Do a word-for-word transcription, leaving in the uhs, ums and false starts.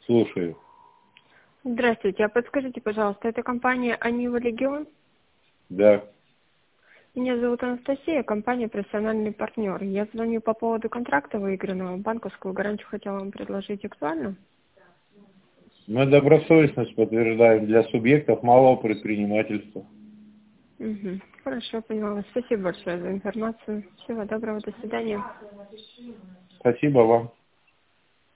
Слушаю. Здравствуйте, а подскажите, пожалуйста, это компания Анива Легион? Да. Меня зовут Анастасия, компания «Профессиональный партнер». Я звоню по поводу контракта выигранного. Банковскую гарантию хотела вам предложить. Актуально? Мы добросовестность подтверждаем для субъектов малого предпринимательства. Угу. Хорошо, поняла. Спасибо большое за информацию. Всего доброго, до свидания. Спасибо вам.